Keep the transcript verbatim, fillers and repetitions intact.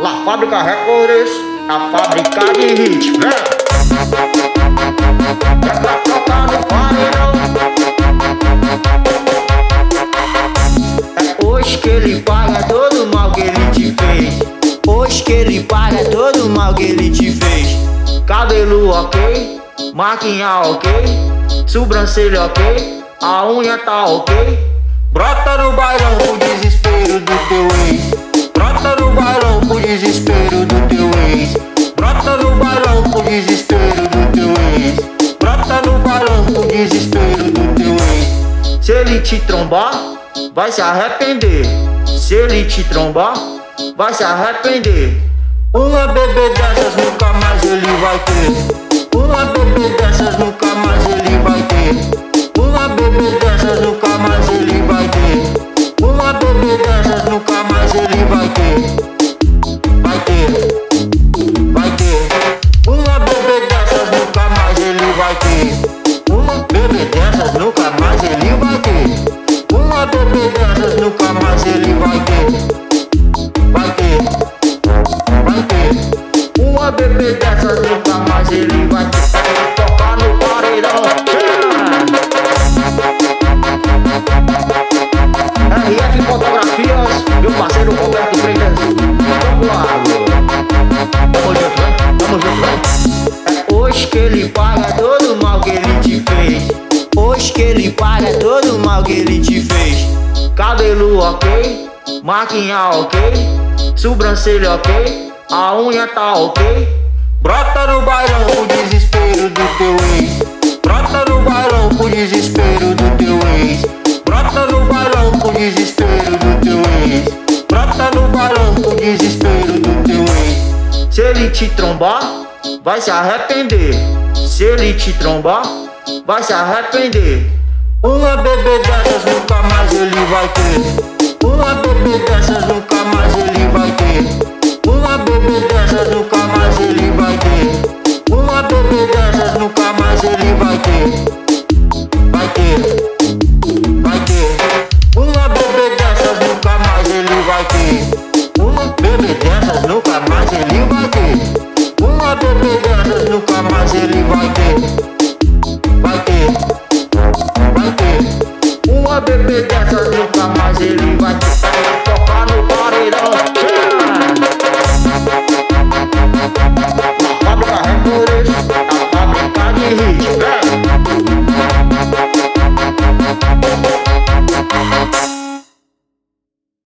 La Fábrica Records, a fábrica de hit, vem! É pra tocar no paredão. É hoje que ele paga todo o mal que ele te fez. Hoje que ele paga todo o mal que ele te fez. Cabelo ok, maquinha ok, sobrancelha ok, a unha tá ok. Brota no bailão pro desespero do teu ex. Brota no bailão pro desespero do teu ex. Brota no bailão pro desespero do teu ex. Brota no bailão pro desespero do teu ex. Se ele te trombar, vai se arrepender. Se ele te trombar, vai se arrepender. Uma bebê dessas nunca mais ele vai ter. Uma bebê dessas nunca mais ele vai ter. Uma bebê dessas nunca mais ele vai ter. Uma bebê dessas nunca mais ele vai ter. Vai ter, vai ter. Uma bebê dessas nunca mais ele vai ter. Uma bebê dessas nunca mais ele vai ter. Uma bebê dessas nunca mais ele vai ter. Vai ter. Uma bebê dessas nunca mais ele vai tocar no paredão. R F Fotografias, meu parceiro Roberto Freitas. Vamos lá, tamo junto, né? Tamo junto, né? É hoje que ele paga todo o mal que ele te fez. Hoje que ele paga todo o mal que ele te fez. Cabelo ok, maquinha ok, sobrancelha ok, a unha tá ok. Brota no bailão pro desespero do teu ex. Brota no bailão pro desespero do teu ex. Brota no bailão pro desespero do teu ex. Brota no bailão pro desespero do teu ex. Se ele te trombar, vai se arrepender. Se ele te trombar, vai se arrepender. Uma bebê dessas nunca mais ele vai ter. Uma bebê dessas nunca mais ele vai ter. Uma bebê dessas nunca mais ele vai ter. Uma bebê dessas nunca mais ele vai ter. Vai ter, vai ter. Uma bebê dessas nunca mais ele vai ter. Uma bebê dessas nunca mais ele vai ter. Uma bebê dessas nunca mais ele vai ter. Vai ter, vai ter. Uma bebê dessas nunca mais ele vai ter.